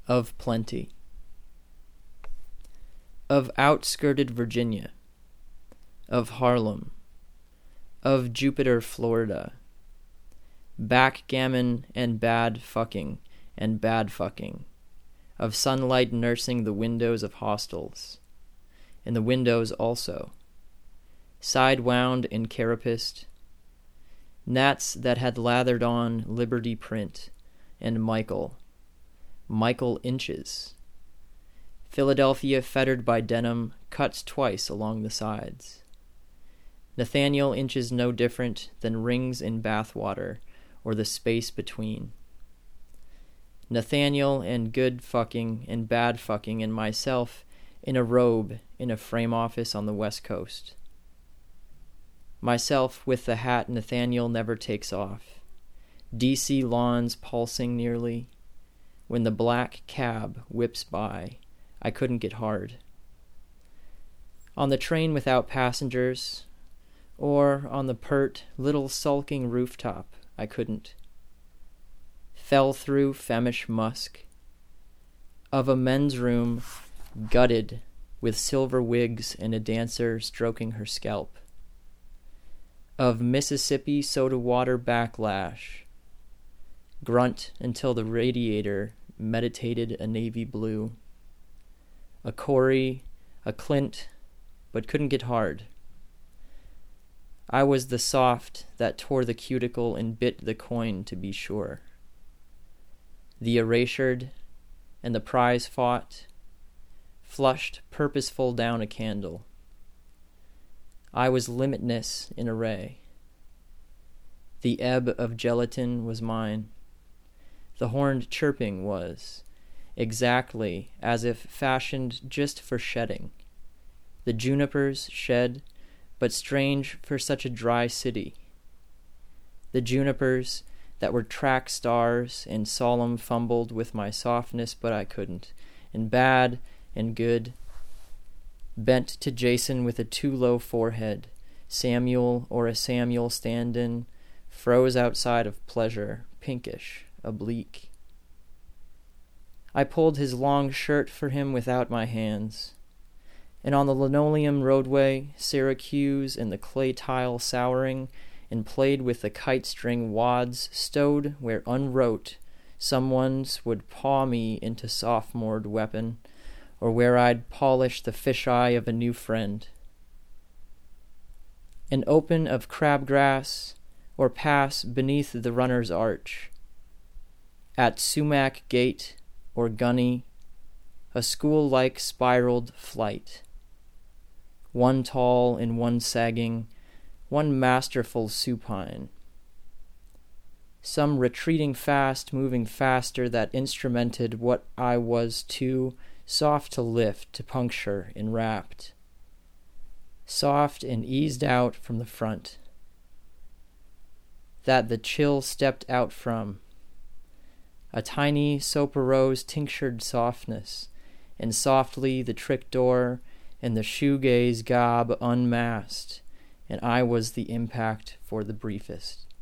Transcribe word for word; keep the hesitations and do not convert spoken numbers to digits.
of plenty, of outskirted Virginia, of Harlem, of Jupiter, Florida, backgammon and bad fucking and bad fucking, of sunlight nursing the windows of hostels, and the windows also, side-wound and carapaced, gnats that had lathered on Liberty print, and Michael, Michael inches, Philadelphia fettered by denim cuts twice along the sides, Nathaniel inches no different than rings in bathwater or the space between. Nathaniel and good fucking and bad fucking and myself in a robe in a frame office on the West Coast. Myself with the hat Nathaniel never takes off. D C lawns pulsing nearly. When the black cab whips by, I couldn't get hard. On the train without passengers, or on the pert, little sulking rooftop, I couldn't. Fell through femish musk. Of a men's room, gutted, with silver wigs and a dancer stroking her scalp. Of Mississippi soda water backlash. Grunt until the radiator meditated a navy blue. A Corey, a Clint, but couldn't get hard. I was the soft that tore the cuticle and bit the coin, to be sure. The erasured and the prize fought, flushed purposeful down a candle. I was limitless in array. The ebb of gelatin was mine. The horned chirping was, exactly as if fashioned just for shedding. The junipers shed, but strange for such a dry city. The junipers that were track stars and solemn fumbled with my softness, but I couldn't, and bad and good. Bent to Jason with a too low forehead, Samuel or a Samuel stand-in, froze outside of pleasure, pinkish, oblique. I pulled his long shirt for him without my hands. And on the linoleum roadway, Syracuse and the clay tile souring, and played with the kite string wads stowed where unwrote someone's would paw me into sophomored weapon, or where I'd polish the fisheye of a new friend. An open of crabgrass, or pass beneath the runner's arch. At sumac gate, or gunny, a school-like spiraled flight. One tall and one sagging, one masterful supine. Some retreating fast, moving faster that instrumented what I was too soft to lift, to puncture, enwrapped. Soft and eased out from the front. That the chill stepped out from. A tiny soap-a-rose tinctured softness, and softly the trick door and the shoegaze gob unmasked, and I was the impact for the briefest.